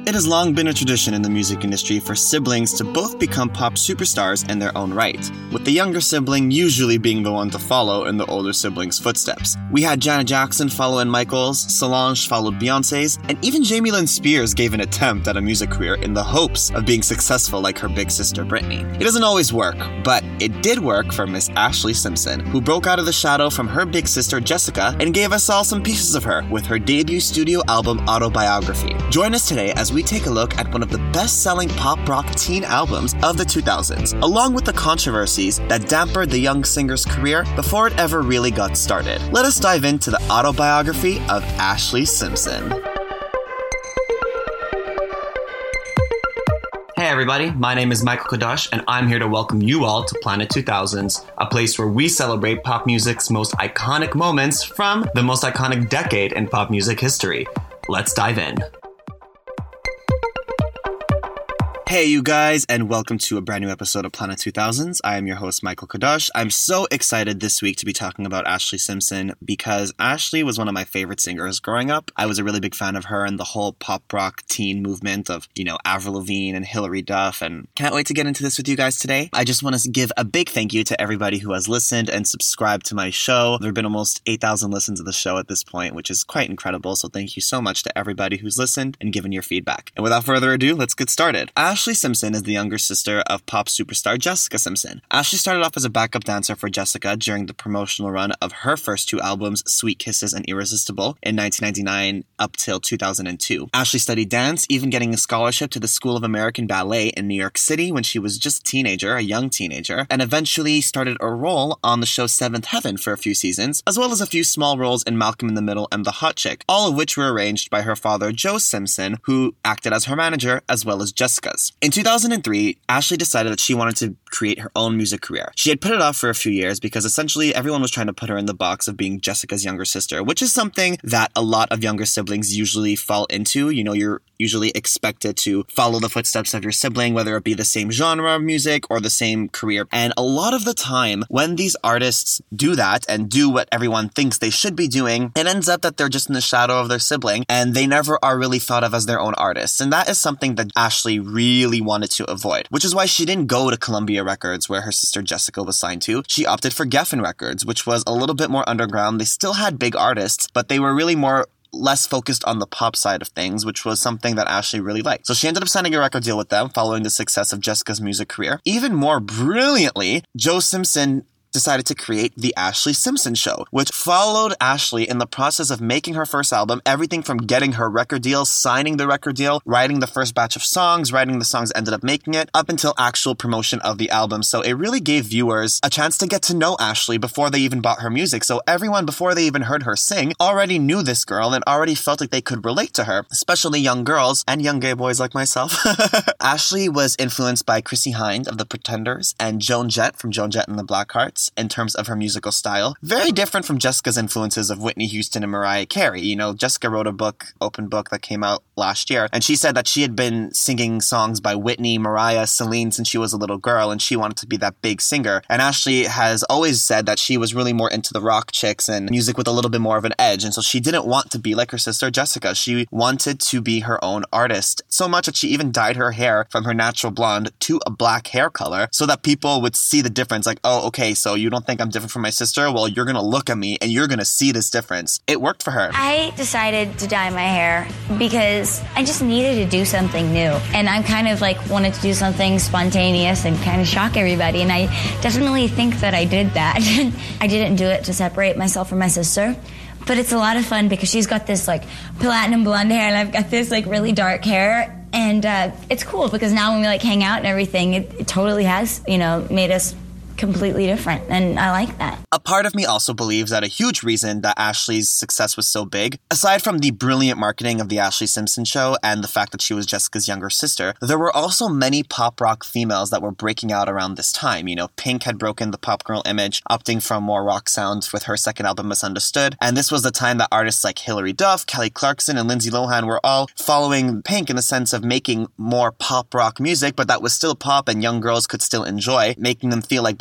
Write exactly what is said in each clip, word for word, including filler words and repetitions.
It has long been a tradition in the music industry for siblings to both become pop superstars in their own right, with the younger sibling usually being the one to follow in the older sibling's footsteps. We had Janet Jackson follow in Michael's, Solange followed Beyoncé's, and even Jamie Lynn Spears gave an attempt at a music career in the hopes of being successful like her big sister Britney. It doesn't always work, but it did work for Miss Ashlee Simpson, who broke out of the shadow from her big sister Jessica and gave us all some pieces of her with her debut studio album Autobiography. Join us today as we take a look at one of the best-selling pop rock teen albums of the two thousands, along with the controversies that dampened the young singer's career before it ever really got started. Let us dive into the autobiography of Ashlee Simpson. Hey everybody, my name is Michael Kadosh, and I'm here to welcome you all to Planet two thousands, a place where we celebrate pop music's most iconic moments from the most iconic decade in pop music history. Let's dive in. Hey you guys, and welcome to a brand new episode of Planet two thousands. I am your host, Michael Kadosh. I'm so excited this week to be talking about Ashlee Simpson because Ashlee was one of my favorite singers growing up. I was a really big fan of her and the whole pop rock teen movement of, you know, Avril Lavigne and Hilary Duff, and can't wait to get into this with you guys today. I just want to give a big thank you to everybody who has listened and subscribed to my show. There have been almost eight thousand listens of the show at this point, which is quite incredible, so thank you so much to everybody who's listened and given your feedback. And without further ado, let's get started. Ashlee Simpson is the younger sister of pop superstar Jessica Simpson. Ashlee started off as a backup dancer for Jessica during the promotional run of her first two albums, Sweet Kisses and Irresistible, in nineteen ninety-nine up till two thousand two. Ashlee studied dance, even getting a scholarship to the School of American Ballet in New York City when she was just a teenager, a young teenager, and eventually started a role on the show Seventh Heaven for a few seasons, as well as a few small roles in Malcolm in the Middle and The Hot Chick, all of which were arranged by her father, Joe Simpson, who acted as her manager, as well as Jessica's. In two thousand three, Ashlee decided that she wanted to create her own music career. She had put it off for a few years because essentially everyone was trying to put her in the box of being Jessica's younger sister, which is something that a lot of younger siblings usually fall into. You know, you're usually expected to follow the footsteps of your sibling, whether it be the same genre of music or the same career. And a lot of the time, when these artists do that and do what everyone thinks they should be doing, it ends up that they're just in the shadow of their sibling and they never are really thought of as their own artists. And that is something that Ashlee really wanted to avoid, which is why she didn't go to Columbia Records where her sister Jessica was signed to. She opted for Geffen Records, which was a little bit more underground. They still had big artists, but they were really more less focused on the pop side of things, which was something that Ashlee really liked. So she ended up signing a record deal with them following the success of Jessica's music career. Even more brilliantly, Joe Simpson decided to create The Ashlee Simpson Show, which followed Ashlee in the process of making her first album, everything from getting her record deal, signing the record deal, writing the first batch of songs, writing the songs ended up making it, up until actual promotion of the album. So it really gave viewers a chance to get to know Ashlee before they even bought her music. So everyone, before they even heard her sing, already knew this girl and already felt like they could relate to her, especially young girls and young gay boys like myself. Ashlee was influenced by Chrissie Hynde of The Pretenders and Joan Jett from Joan Jett and the Blackhearts in terms of her musical style. Very different from Jessica's influences of Whitney Houston and Mariah Carey. You know, Jessica wrote a book, Open Book, that came out last year, and she said that she had been singing songs by Whitney, Mariah, Celine since she was a little girl, and she wanted to be that big singer. And Ashlee has always said that she was really more into the rock chicks and music with a little bit more of an edge, and so she didn't want to be like her sister Jessica. She wanted to be her own artist, so much that she even dyed her hair from her natural blonde to a black hair color so that people would see the difference, like, oh, okay, so you don't think I'm different from my sister? Well, you're gonna look at me and you're gonna see this difference. It worked for her. I decided to dye my hair because I just needed to do something new. And I kind of like wanted to do something spontaneous and kind of shock everybody. And I definitely think that I did that. I didn't do it to separate myself from my sister. But it's a lot of fun because she's got this like platinum blonde hair and I've got this like really dark hair. And uh, it's cool because now when we like hang out and everything, it, it totally has, you know, made us completely different, and I like that. A part of me also believes that a huge reason that Ashlee's success was so big, aside from the brilliant marketing of The Ashlee Simpson Show and the fact that she was Jessica's younger sister, there were also many pop rock females that were breaking out around this time. You know, Pink had broken the pop girl image, opting for more rock sounds with her second album, Misunderstood, and this was the time that artists like Hilary Duff, Kelly Clarkson, and Lindsay Lohan were all following Pink in the sense of making more pop rock music, but that was still pop and young girls could still enjoy, making them feel like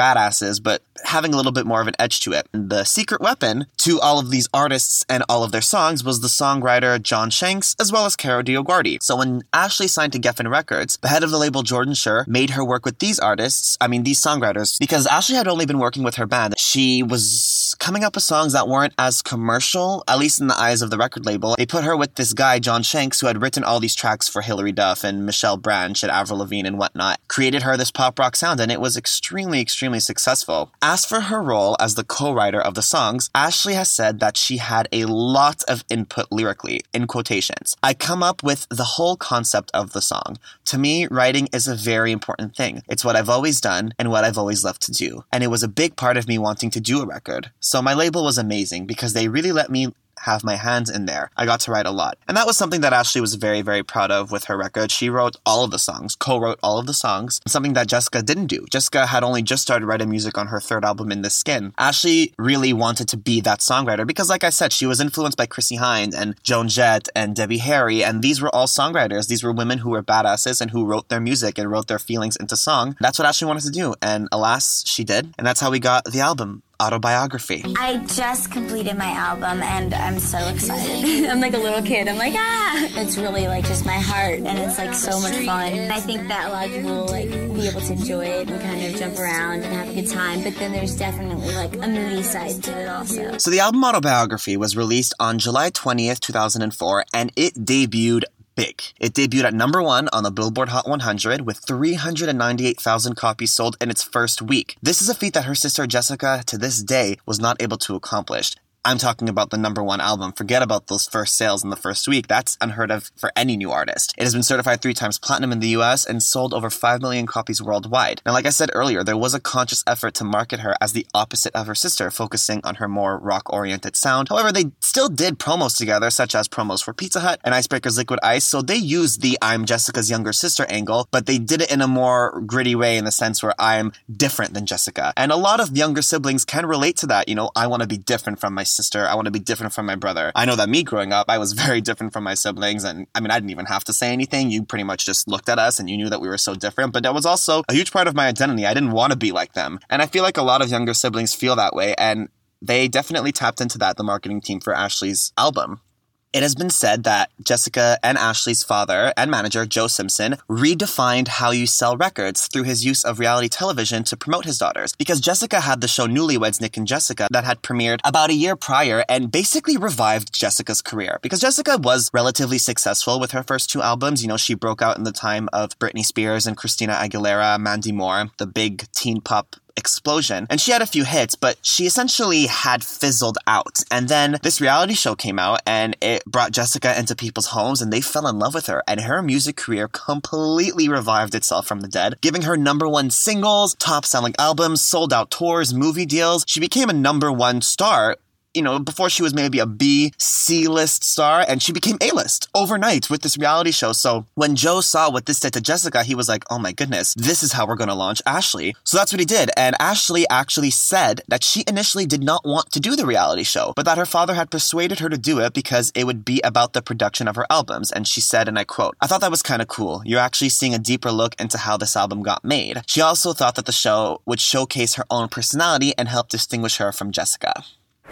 badasses, but having a little bit more of an edge to it. And the secret weapon to all of these artists and all of their songs was the songwriter John Shanks, as well as Caro DioGuardi. So when Ashley signed to Geffen Records, the head of the label, Jordan Schur, made her work with these artists, I mean, these songwriters, because Ashley had only been working with her band. She was coming up with songs that weren't as commercial, at least in the eyes of the record label. They put her with this guy, John Shanks, who had written all these tracks for Hilary Duff and Michelle Branch and Avril Lavigne and whatnot, created her this pop rock sound, and it was extremely, extremely successful. As for her role as the co-writer of the songs, Ashley has said that she had a lot of input lyrically, in quotations. I come up with the whole concept of the song. To me, writing is a very important thing. It's what I've always done and what I've always loved to do. And it was a big part of me wanting to do a record. So my label was amazing because they really let me have my hands in there. I got to write a lot. And that was something that Ashley was very, very proud of with her record. She wrote all of the songs, co-wrote all of the songs, something that Jessica didn't do. Jessica had only just started writing music on her third album, In the Skin. Ashley really wanted to be that songwriter because, like I said, she was influenced by Chrissie Hynde and Joan Jett and Debbie Harry, and these were all songwriters. These were women who were badasses and who wrote their music and wrote their feelings into song. That's what Ashley wanted to do, and alas, she did. And that's how we got the album, Autobiography. I just completed my album and I'm so excited. I'm like a little kid. I'm like, ah! It's really like just my heart and it's like so much fun. I think that a lot of people will like be able to enjoy it and kind of jump around and have a good time, but then there's definitely like a moody side to it also. So the album Autobiography was released on July twentieth, two thousand four, and it debuted big. It debuted at number one on the Billboard Hot one hundred with three hundred ninety-eight thousand copies sold in its first week. This is a feat that her sister Jessica, to this day, was not able to accomplish. I'm talking about the number one album. Forget about those first sales in the first week. That's unheard of for any new artist. It has been certified three times platinum in the U S and sold over five million copies worldwide. Now, like I said earlier, there was a conscious effort to market her as the opposite of her sister, focusing on her more rock-oriented sound. However, they still did promos together, such as promos for Pizza Hut and Icebreaker's Liquid Ice, so they used the I'm Jessica's younger sister angle, but they did it in a more gritty way in the sense where I'm different than Jessica. And a lot of younger siblings can relate to that. You know, I want to be different from my sister. I want to be different from my brother. I know that me growing up, I was very different from my siblings. And I mean, I didn't even have to say anything. You pretty much just looked at us and you knew that we were so different. But that was also a huge part of my identity. I didn't want to be like them. And I feel like a lot of younger siblings feel that way. And they definitely tapped into that, the marketing team for Ashley's album. It has been said that Jessica and Ashley's father and manager, Joe Simpson, redefined how you sell records through his use of reality television to promote his daughters. Because Jessica had the show Newlyweds, Nick and Jessica that had premiered about a year prior and basically revived Jessica's career. Because Jessica was relatively successful with her first two albums. You know, she broke out in the time of Britney Spears and Christina Aguilera, Mandy Moore, the big teen pop explosion. And she had a few hits, but she essentially had fizzled out. And then this reality show came out and it brought Jessica into people's homes and they fell in love with her. And her music career completely revived itself from the dead, giving her number one singles, top selling albums, sold out tours, movie deals. She became a number one star. You know, before she was maybe a B, C-list star, and she became A-list overnight with this reality show. So when Joe saw what this did to Jessica, he was like, oh my goodness, this is how we're going to launch Ashley. So that's what he did. And Ashley actually said that she initially did not want to do the reality show, but that her father had persuaded her to do it because it would be about the production of her albums. And she said, and I quote, I thought that was kind of cool. You're actually seeing a deeper look into how this album got made. She also thought that the show would showcase her own personality and help distinguish her from Jessica.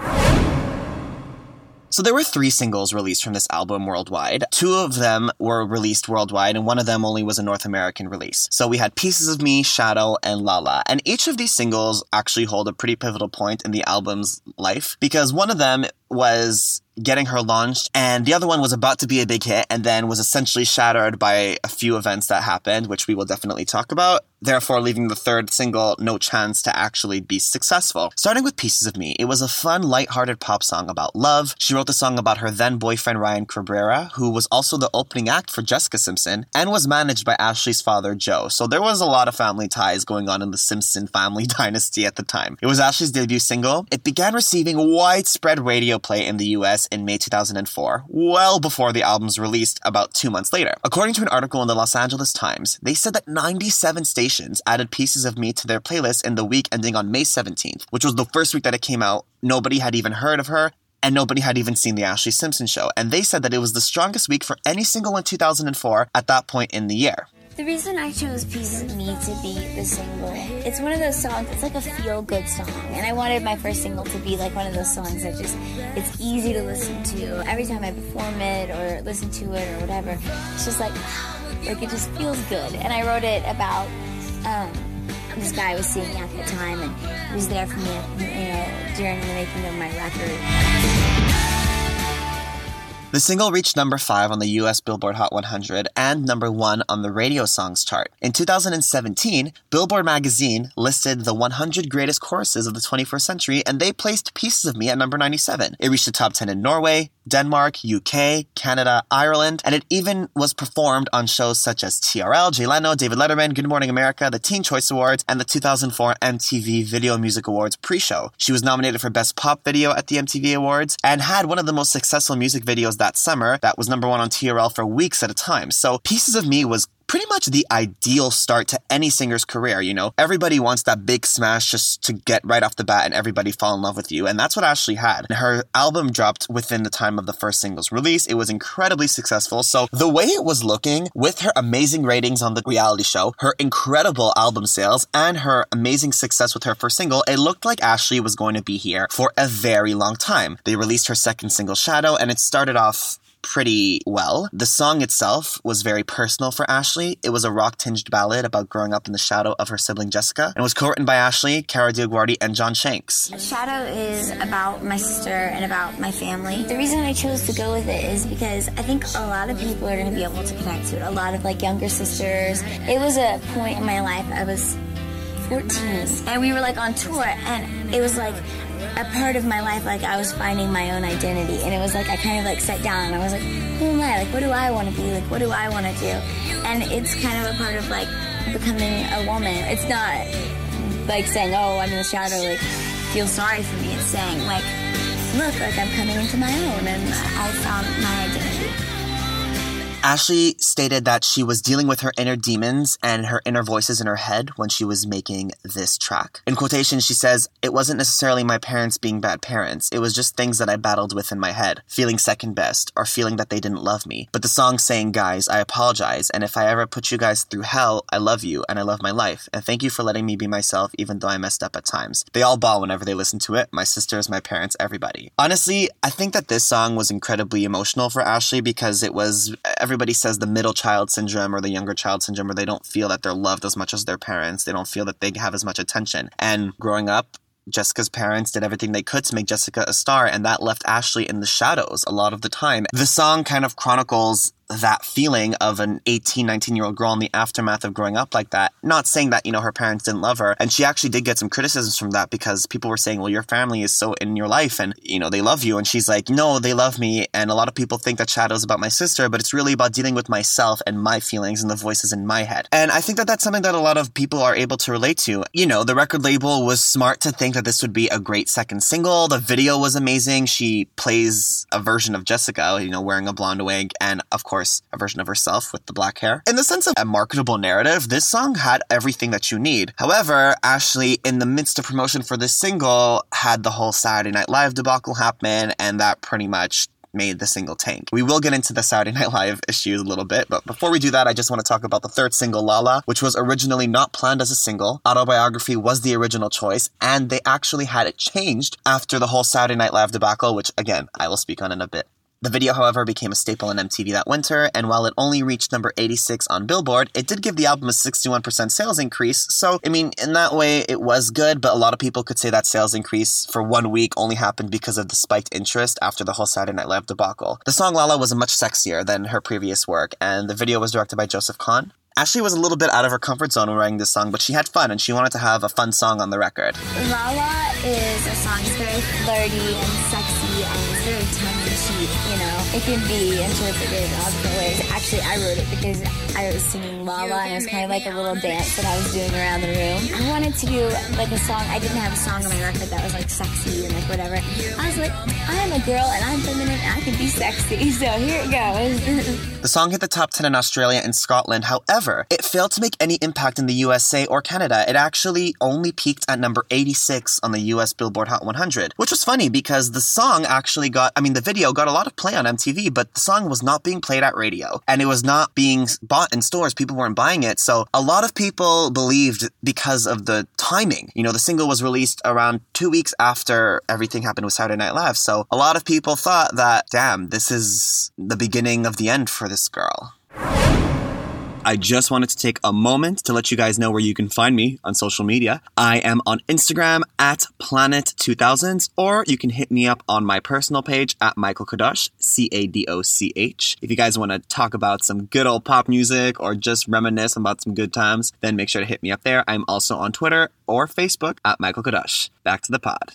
So there were three singles released from this album worldwide. Two of them were released worldwide, and one of them only was a North American release. So we had Pieces of Me, Shadow, and Lala. And each of these singles actually hold a pretty pivotal point in the album's life, because one of them was getting her launched, and the other one was about to be a big hit, and then was essentially shattered by a few events that happened, which we will definitely talk about, therefore leaving the third single no chance to actually be successful. Starting with Pieces of Me, it was a fun, lighthearted pop song about love. She wrote the song about her then-boyfriend Ryan Cabrera, who was also the opening act for Jessica Simpson, and was managed by Ashley's father, Joe. So there was a lot of family ties going on in the Simpson family dynasty at the time. It was Ashley's debut single. It began receiving widespread radio play in the U S in May two thousand four, well before the album's released about two months later. According to an article in the Los Angeles Times, they said that ninety-seven stations added Pieces of Me to their playlist in the week ending on May seventeenth, which was the first week that it came out. Nobody had even heard of her, and nobody had even seen the Ashley Simpson show. And they said that it was the strongest week for any single in two thousand four at that point in the year. The reason I chose Pieces of Me to be the single, it's one of those songs, it's like a feel-good song. And I wanted my first single to be like one of those songs that just, it's easy to listen to. Every time I perform it or listen to it or whatever, it's just like, like it just feels good. And I wrote it about um, this guy I was seeing at the time, and he was there for me, you know, during the making of my record. The single reached number five on the U S Billboard Hot one hundred and number one on the radio songs chart. In two thousand seventeen, Billboard magazine listed the one hundred greatest choruses of the twenty-first century, and they placed Pieces of Me at number ninety-seven. It reached the top ten in Norway, Denmark, U K, Canada, Ireland, and it even was performed on shows such as T R L, Jay Leno, David Letterman, Good Morning America, the Teen Choice Awards, and the two thousand four M T V Video Music Awards pre-show. She was nominated for Best Pop Video at the M T V Awards and had one of the most successful music videos that summer that was number one on T R L for weeks at a time. So Pieces of Me was pretty much the ideal start to any singer's career, you know? Everybody wants that big smash just to get right off the bat and everybody fall in love with you, and that's what Ashley had. Her album dropped within the time of the first single's release. It was incredibly successful, so the way it was looking, with her amazing ratings on the reality show, her incredible album sales, and her amazing success with her first single, it looked like Ashley was going to be here for a very long time. They released her second single, Shadow, and it started off pretty well. The song itself was very personal for Ashley. It was a rock-tinged ballad about growing up in the shadow of her sibling Jessica, and was co-written by Ashley, Cara DioGuardi, and John Shanks. Shadow is about my sister and about my family. The reason I chose to go with it is because I think a lot of people are going to be able to connect to it. A lot of like younger sisters. It was a point in my life, I was fourteen, and we were like on tour, and it was like a part of my life, like I was finding my own identity, and it was like I kind of like sat down and I was like, who am I? Like, what do I want to be? Like, what do I want to do? And it's kind of a part of like becoming a woman. It's not like saying, oh, I'm in the shadow, like feel sorry for me. It's saying like, look, like I'm coming into my own and I found my identity. Ashley stated that she was dealing with her inner demons and her inner voices in her head when she was making this track. In quotation, she says, "It wasn't necessarily my parents being bad parents. It was just things that I battled with in my head, feeling second best or feeling that they didn't love me. But the song's saying, guys, I apologize. And if I ever put you guys through hell, I love you and I love my life. And thank you for letting me be myself even though I messed up at times." They all bawl whenever they listen to it. My sisters, my parents, everybody. Honestly, I think that this song was incredibly emotional for Ashley because it was... Everybody says the middle child syndrome or the younger child syndrome, where they don't feel that they're loved as much as their parents. They don't feel that they have as much attention. And growing up, Jessica's parents did everything they could to make Jessica a star, and that left Ashley in the shadows a lot of the time. The song kind of chronicles that feeling of an eighteen, nineteen-year-old girl in the aftermath of growing up like that. Not saying that, you know, her parents didn't love her. And she actually did get some criticisms from that because people were saying, well, your family is so in your life and, you know, they love you. And she's like, no, they love me. And a lot of people think that Shadow's about my sister, but it's really about dealing with myself and my feelings and the voices in my head. And I think that that's something that a lot of people are able to relate to. You know, the record label was smart to think that this would be a great second single. The video was amazing. She plays a version of Jessica, you know, wearing a blonde wig, and of course, a version of herself with the black hair. In the sense of a marketable narrative, this song had everything that you need. However, Ashley, in the midst of promotion for this single, had the whole Saturday Night Live debacle happen, and that pretty much made the single tank. We will get into the Saturday Night Live issues a little bit, but before we do that, I just want to talk about the third single, Lala, which was originally not planned as a single. Autobiography was the original choice, and they actually had it changed after the whole Saturday Night Live debacle, which, again, I will speak on in a bit. The video, however, became a staple on M T V that winter, and while it only reached number eighty-six on Billboard, it did give the album a sixty-one percent sales increase, so, I mean, in that way, it was good, but a lot of people could say that sales increase for one week only happened because of the spiked interest after the whole Saturday Night Live debacle. The song Lala was much sexier than her previous work, and the video was directed by Joseph Kahn. Ashley was a little bit out of her comfort zone when writing this song, but she had fun, and she wanted to have a fun song on the record. Lala is a song that's very flirty and sexy, and it's very tongue-in-cheek, you know. It can be interpreted in all different ways. Actually, I wrote it because I was singing Lala, and it was kind of like a little dance that I was doing around the room. I wanted to do, like, a song. I didn't have a song on my record that was, like, sexy and, like, whatever. I was like, I'm a girl and I'm feminine and I can be sexy. So here it goes. The song hit the top ten in Australia and Scotland. However, it failed to make any impact in the U S A or Canada. It actually only peaked at number eighty-six on the U S Billboard Hot one hundred, which was funny because the song actually got, I mean, the video got a lot of play on M T V, but the song was not being played at radio and it was not being bought in stores. People weren't buying it. So a lot of people believed because of the timing. You know, the single was released around two weeks after everything happened with Saturday Night Live. So a lot of people thought that, damn, this is the beginning of the end for this girl. I just wanted to take a moment to let you guys know where you can find me on social media. I am on Instagram at Planet two thousands, or you can hit me up on my personal page at Michael Kadosh, C A D O C H. If you guys want to talk about some good old pop music or just reminisce about some good times, then make sure to hit me up there. I'm also on Twitter or Facebook at Michael Kadosh. Back to the pod.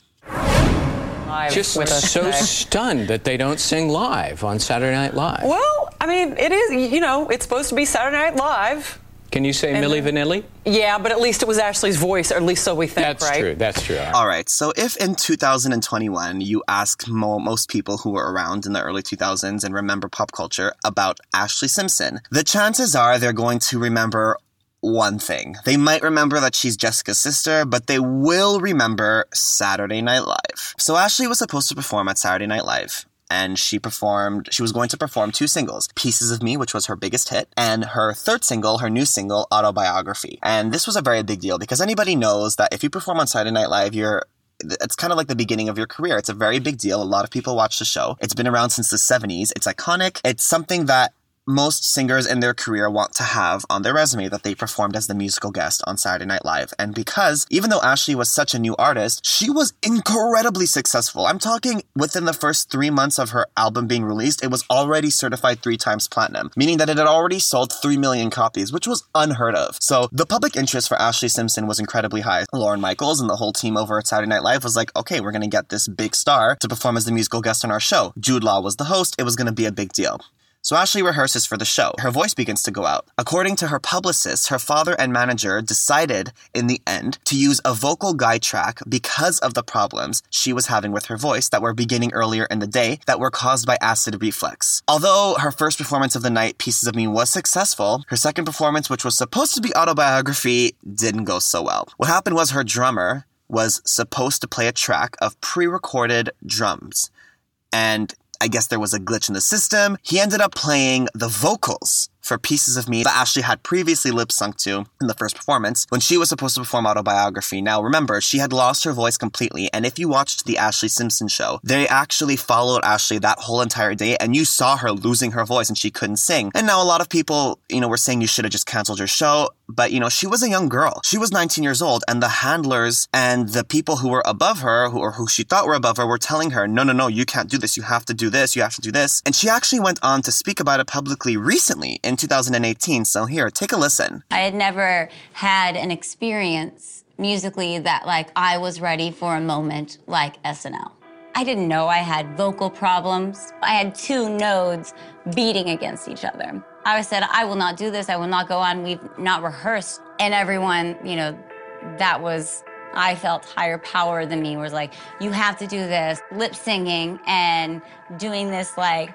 Just so stunned that they don't sing live on Saturday Night Live. Well, I mean, it is, you know, it's supposed to be Saturday Night Live. Can you say Milli Vanilli? Yeah, but at least it was Ashley's voice, or at least so we think, That's right? true, that's true. All right. All right, so if in two thousand twenty-one you ask mo- most people who were around in the early two thousands and remember pop culture about Ashley Simpson, the chances are they're going to remember one thing. They might remember that she's Jessica's sister, but they will remember Saturday Night Live. So Ashley was supposed to perform at Saturday Night Live, and she performed, she was going to perform two singles, Pieces of Me, which was her biggest hit, and her third single, her new single, Autobiography. And this was a very big deal because anybody knows that if you perform on Saturday Night Live, you're it's kind of like the beginning of your career. It's a very big deal. A lot of people watch the show. It's been around since the seventies. It's iconic. It's something that most singers in their career want to have on their resume, that they performed as the musical guest on Saturday Night Live. And because, even though Ashley was such a new artist, she was incredibly successful. I'm talking within the first three months of her album being released, it was already certified three times platinum, meaning that it had already sold three million copies, which was unheard of. So the public interest for Ashley Simpson was incredibly high. Lorne Michaels and the whole team over at Saturday Night Live was like, okay, we're going to get this big star to perform as the musical guest on our show. Jude Law was the host. It was going to be a big deal. So Ashley rehearses for the show. Her voice begins to go out. According to her publicist, her father and manager decided in the end to use a vocal guide track because of the problems she was having with her voice that were beginning earlier in the day that were caused by acid reflux. Although her first performance of the night, Pieces of Me, was successful, her second performance, which was supposed to be Autobiography, didn't go so well. What happened was her drummer was supposed to play a track of pre-recorded drums, and I guess there was a glitch in the system. He ended up playing the vocals for Pieces of Me that Ashley had previously lip-synced to in the first performance when she was supposed to perform Autobiography. Now, remember, she had lost her voice completely, and if you watched the Ashley Simpson show, they actually followed Ashley that whole entire day, and you saw her losing her voice and she couldn't sing. And now a lot of people, you know, were saying you should have just canceled your show, but, you know, she was a young girl. She was nineteen years old, and the handlers and the people who were above her, who, or who she thought were above her, were telling her, no, no, no, you can't do this, you have to do this, you have to do this. And she actually went on to speak about it publicly recently in two thousand eighteen. So here, take a listen. I had never had an experience musically that, like, I was ready for a moment like S N L. I didn't know I had vocal problems. I had two nodes beating against each other. I said, I will not do this. I will not go on. We've not rehearsed. And everyone, you know, that was, I felt higher power than me, was like, you have to do this. Lip singing and doing this, like,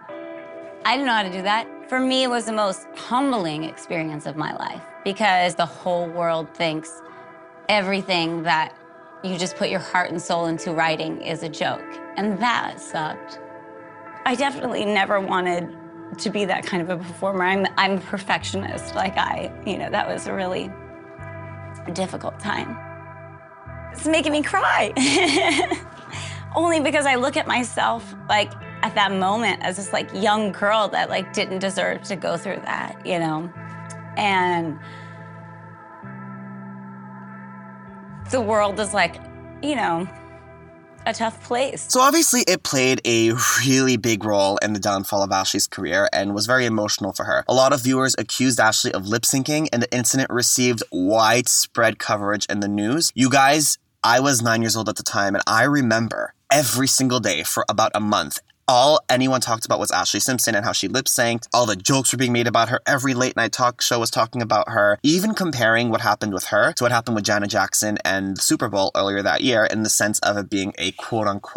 I didn't know how to do that. For me, it was the most humbling experience of my life because the whole world thinks everything that you just put your heart and soul into writing is a joke. And that sucked. I definitely never wanted to be that kind of a performer. I'm, I'm a perfectionist. Like I, you know, that was a really difficult time. It's making me cry. Only because I look at myself, like, at that moment as this, like, young girl that, like, didn't deserve to go through that, you know? And the world is, like, you know, a tough place. So obviously it played a really big role in the downfall of Ashley's career and was very emotional for her. A lot of viewers accused Ashley of lip syncing, and the incident received widespread coverage in the news. You guys, I was nine years old at the time, and I remember every single day for about a month, all anyone talked about was Ashley Simpson and how she lip-synced. All the jokes were being made about her. Every late-night talk show was talking about her, even comparing what happened with her to what happened with Janet Jackson and the Super Bowl earlier that year in the sense of it being a quote-unquote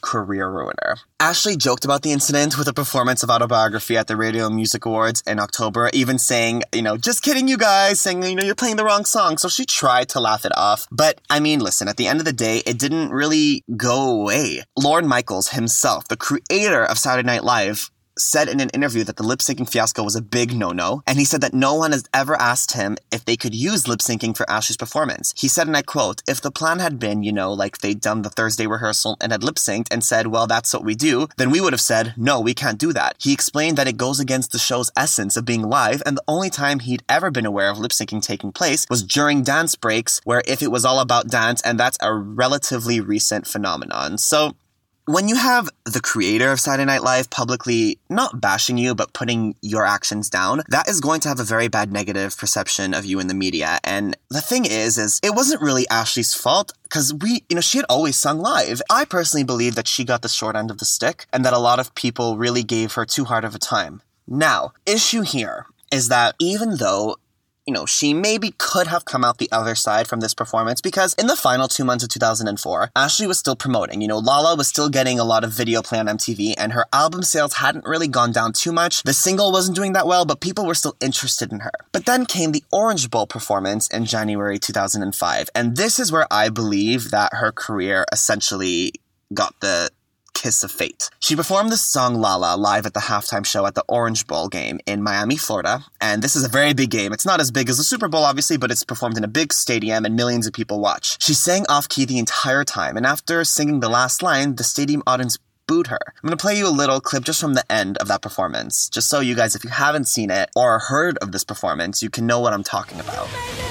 career ruiner. Ashley joked about the incident with a performance of Autobiography at the Radio Music Awards in October, even saying, you know, just kidding you guys, saying, you know, you're playing the wrong song. So she tried to laugh it off. But, I mean, listen, at the end of the day, it didn't really go away. Lorne Michaels himself, the creator of Saturday Night Live, said in an interview that the lip-syncing fiasco was a big no-no, and he said that no one has ever asked him if they could use lip-syncing for Ashley's performance. He said, and I quote, if the plan had been, you know, like they'd done the Thursday rehearsal and had lip-synced and said, well, that's what we do, then we would have said, no, we can't do that. He explained that it goes against the show's essence of being live, and the only time he'd ever been aware of lip-syncing taking place was during dance breaks, where if it was all about dance, and that's a relatively recent phenomenon. So, when you have the creator of Saturday Night Live publicly not bashing you, but putting your actions down, that is going to have a very bad negative perception of you in the media. And the thing is, is it wasn't really Ashley's fault, because we, you know, she had always sung live. I personally believe that she got the short end of the stick, and that a lot of people really gave her too hard of a time. Now, issue here is that even though you know, she maybe could have come out the other side from this performance, because in the final two months of two thousand four, Ashley was still promoting. You know, Lala was still getting a lot of video play on M T V, and her album sales hadn't really gone down too much. The single wasn't doing that well, but people were still interested in her. But then came the Orange Bowl performance in January two thousand five, and this is where I believe that her career essentially got the kiss of fate. She performed the song Lala live at the halftime show at the Orange Bowl game in Miami, Florida, and this is a very big game. It's not as big as the Super Bowl, obviously, but it's performed in a big stadium and millions of people watch. She sang off-key the entire time, and after singing the last line, the stadium audience booed her. I'm going to play you a little clip just from the end of that performance, just so you guys, if you haven't seen it or heard of this performance, you can know what I'm talking about.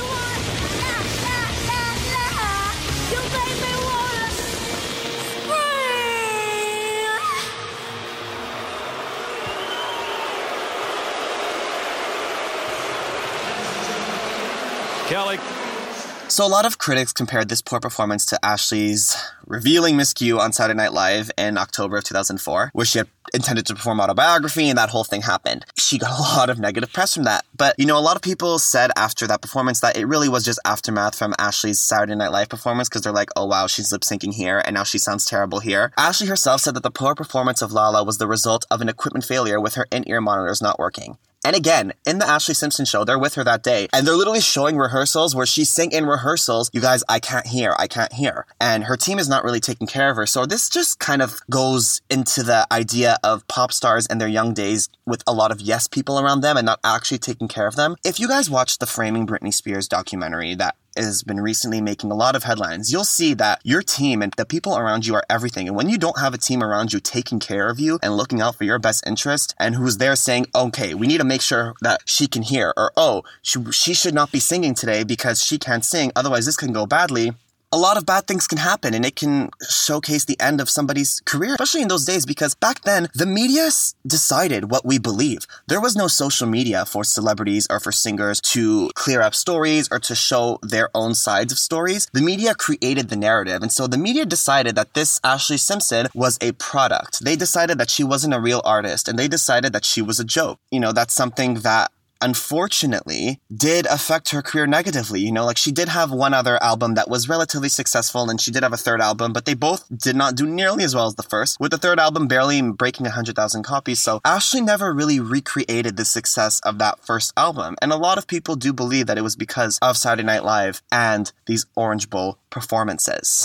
Kelly. So a lot of critics compared this poor performance to Ashley's revealing Miss Q on Saturday Night Live in October of two thousand four, where she had intended to perform Autobiography and that whole thing happened. She got a lot of negative press from that. But, you know, a lot of people said after that performance that it really was just aftermath from Ashley's Saturday Night Live performance, because they're like, oh wow, she's lip-syncing here and now she sounds terrible here. Ashley herself said that the poor performance of Lala was the result of an equipment failure with her in-ear monitors not working. And again, in the Ashley Simpson show, they're with her that day, and they're literally showing rehearsals where she's saying in rehearsals, you guys, I can't hear, I can't hear. And her team is not really taking care of her. So this just kind of goes into the idea of pop stars in their young days with a lot of yes people around them and not actually taking care of them. If you guys watched the Framing Britney Spears documentary that has been recently making a lot of headlines, you'll see that your team and the people around you are everything. And when you don't have a team around you taking care of you and looking out for your best interest, and who's there saying, okay, we need to make sure that she can hear, or oh, she, she should not be singing today because she can't sing, otherwise this can go badly, a lot of bad things can happen, and it can showcase the end of somebody's career, especially in those days, because back then, the media decided what we believe. There was no social media for celebrities or for singers to clear up stories or to show their own sides of stories. The media created the narrative, and so the media decided that this Ashley Simpson was a product. They decided that she wasn't a real artist, and they decided that she was a joke. You know, that's something that unfortunately did affect her career negatively. You know, like she did have one other album that was relatively successful, and she did have a third album, but they both did not do nearly as well as the first, with the third album barely breaking one hundred thousand copies. So Ashley never really recreated the success of that first album. And a lot of people do believe that it was because of Saturday Night Live and these Orange Bowl performances.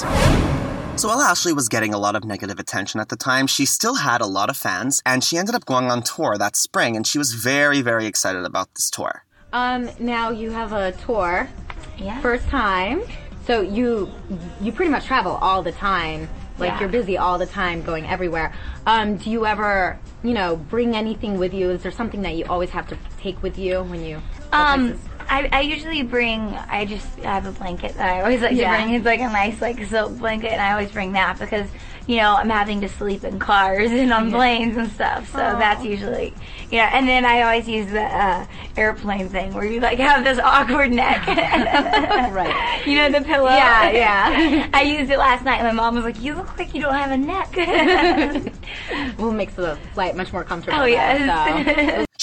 So while Ashley was getting a lot of negative attention at the time, she still had a lot of fans, and she ended up going on tour that spring, and she was very, very excited about this tour. Um, now you have a tour, Yeah. first time, so you you pretty much travel all the time, like Yeah. you're busy all the time, going everywhere. Um, do you ever, you know, bring anything with you? Is there something that you always have to take with you when you go Um, places? I, I usually bring, I just I have a blanket that I always like Yeah. to bring. It's like a nice like silk blanket, and I always bring that because, you know, I'm having to sleep in cars and on planes and stuff. So Aw. that's usually, you know, and then I always use the uh, airplane thing where you like have this awkward neck. Right. You know, the pillow? Yeah, yeah. I used it last night and my mom was like, you look like you don't have a neck. Well, it makes the flight much more comfortable. Oh, yes. though, so.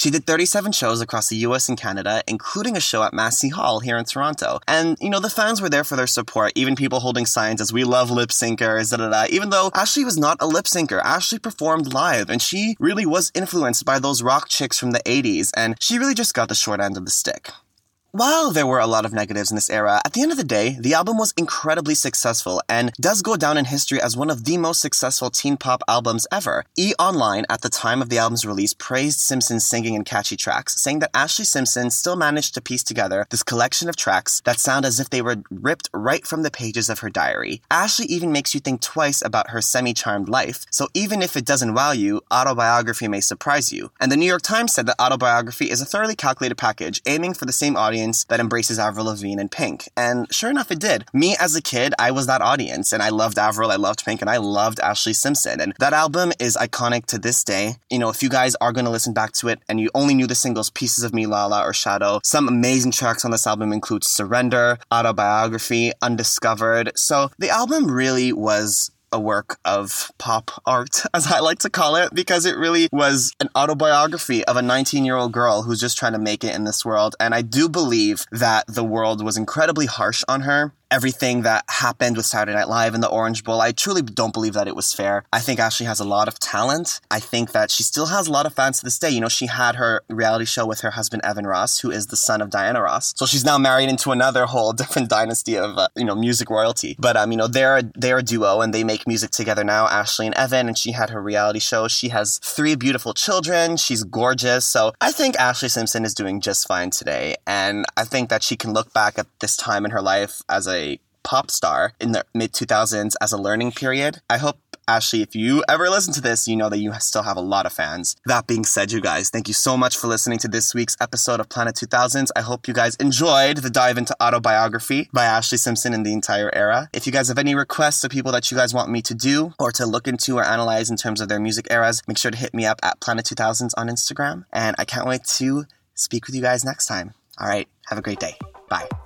She did thirty-seven shows across the U S and Canada, including a show at Massey Hall here in Toronto. And, you know, the fans were there for their support, even people holding signs as "We love lip syncers," da da da. Even though Ashley was not a lip syncer, Ashley performed live, and she really was influenced by those rock chicks from the eighties, and she really just got the short end of the stick. While there were a lot of negatives in this era, at the end of the day, the album was incredibly successful and does go down in history as one of the most successful teen pop albums ever. E! Online, at the time of the album's release, praised Simpson's singing and catchy tracks, saying that Ashley Simpson still managed to piece together this collection of tracks that sound as if they were ripped right from the pages of her diary. Ashley even makes you think twice about her semi-charmed life, so even if it doesn't wow you, Autobiography may surprise you. And the New York Times said that Autobiography is a thoroughly calculated package, aiming for the same audience that embraces Avril Lavigne and Pink. And sure enough, it did. Me, as a kid, I was that audience, and I loved Avril, I loved Pink, and I loved Ashley Simpson. And that album is iconic to this day. You know, if you guys are going to listen back to it and you only knew the singles Pieces of Me, Lala, or Shadow, some amazing tracks on this album include Surrender, Autobiography, Undiscovered. So the album really was a work of pop art, as I like to call it, because it really was an autobiography of a nineteen-year-old girl who's just trying to make it in this world. And I do believe that the world was incredibly harsh on her. Everything that happened with Saturday Night Live and the Orange Bowl, I truly don't believe that it was fair. I think Ashley has a lot of talent. I think that she still has a lot of fans to this day. You know, she had her reality show with her husband, Evan Ross, who is the son of Diana Ross. So she's now married into another whole different dynasty of, uh, you know, music royalty. But, um, you know, they're, they're a duo and they make music together now, Ashley and Evan, and she had her reality show. She has three beautiful children. She's gorgeous. So I think Ashley Simpson is doing just fine today. And I think that she can look back at this time in her life as a pop star in the mid two thousands as a learning period. I hope, Ashley, if you ever listen to this, you know that you still have a lot of fans. That being said, you guys, thank you so much for listening to this week's episode of Planet two thousands. I hope you guys enjoyed the dive into Autobiography by Ashley Simpson and the entire era. If you guys have any requests of people that you guys want me to do or to look into or analyze in terms of their music eras, make sure to hit me up at Planet two thousands on Instagram. And I can't wait to speak with you guys next time. All right, have a great day. Bye.